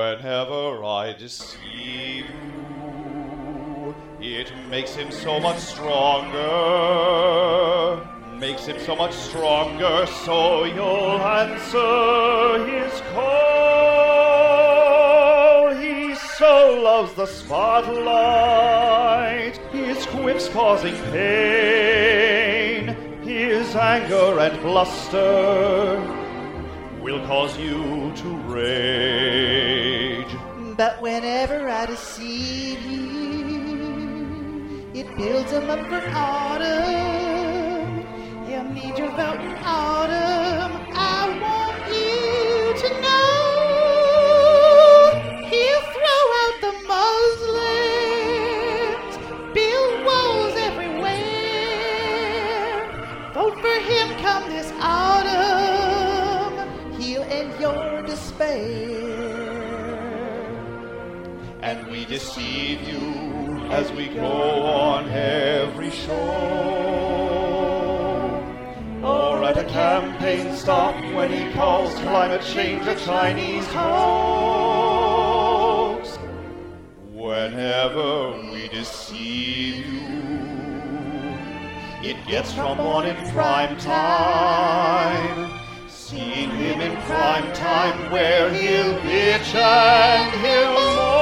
Whenever I deceive you, it makes him so much stronger. Makes him so much stronger, so you'll answer his call. He so loves the spotlight, his quips causing pain, his anger and bluster will cause you to rage. But whenever I deceive you, it builds him up for autumn. He'll need your vote in autumn. I want you to know he'll throw out the Muslims, build walls everywhere. Vote for him come this autumn. He'll end your despair. And we deceive you as we go on every show, or at a campaign stop when he calls climate change a Chinese hoax. Whenever we deceive you, it gets from on in prime time. Seeing him in prime time where he'll bitch and he'll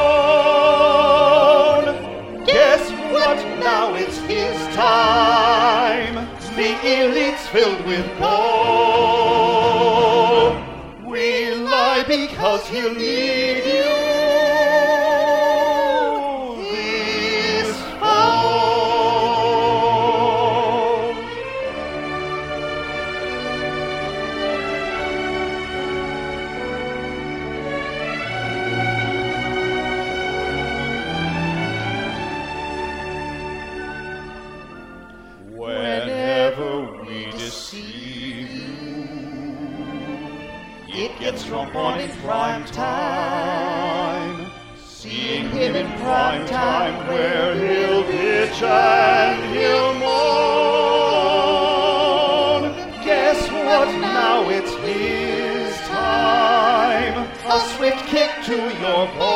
moan. Guess what? Now it's his time. The elite's filled with gold. We lie because he'll need you. This fall. Whenever we deceive you, it gets from on in prime time. Seeing him in prime time where he'll bitch and he'll moan. Guess what? Now it's his time. A swift kick to your bone.